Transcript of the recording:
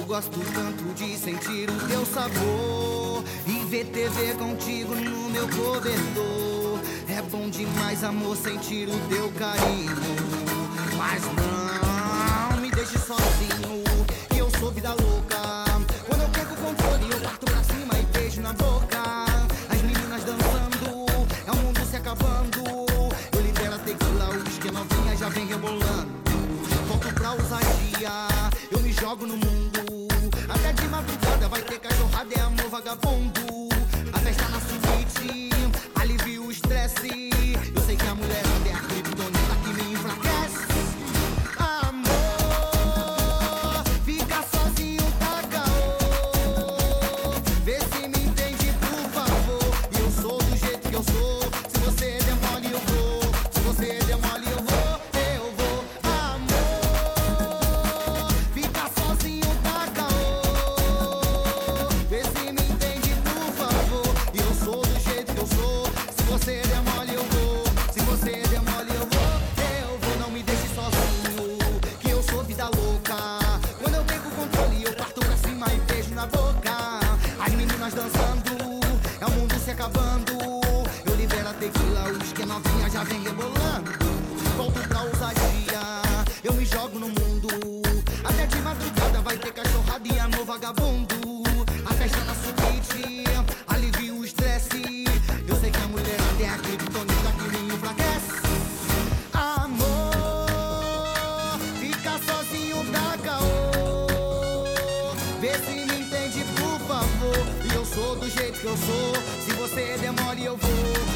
gosto tanto de sentir o teu sabor e ver TV contigo no meu cobertor. É bom demais, amor, sentir o teu carinho. Mas não me deixe sozinho, que eu sou vida louca. Quando eu perco o controle, eu parto pra cima e beijo na boca. As meninas dançando, é o mundo se acabando. Eu libero a tequila, o uísque, novinha já vem rebolando. Volto pra ousadia, eu me jogo no mundo. Até de madrugada vai ter cachorrada, é amor vagabundo. A festa na suíte, alivia o estresse. Eu sei que a mulherada é a criptonita que me enfraquece. Amor, fica sozinho, tá caô. Vê se me entende, por favor. E eu sou do jeito que eu sou. Se você demole, eu vou. Se você demole, eu vou. Se você demole, eu vou. Se você demole, eu vou. Eu vou, não me deixe sozinho, que eu sou vida louca. Quando eu perco o controle, eu parto pra cima e beijo na boca. As meninas dançando, é o mundo se acabando. Eu libero a tequila, o uísque, novinha já vem rebolando. Volto pra ousadia, eu me jogo no mundo. Até de madrugada vai ter cachorrada e amor vagabundo. A festa na suíte, alivia o estresse. Eu sei que a mulher é a criptonita que me enfraquece. Amor, fica sozinho, dá caô. Vê se me entende, por favor. E eu sou do jeito que eu sou. Se você demole, eu vou.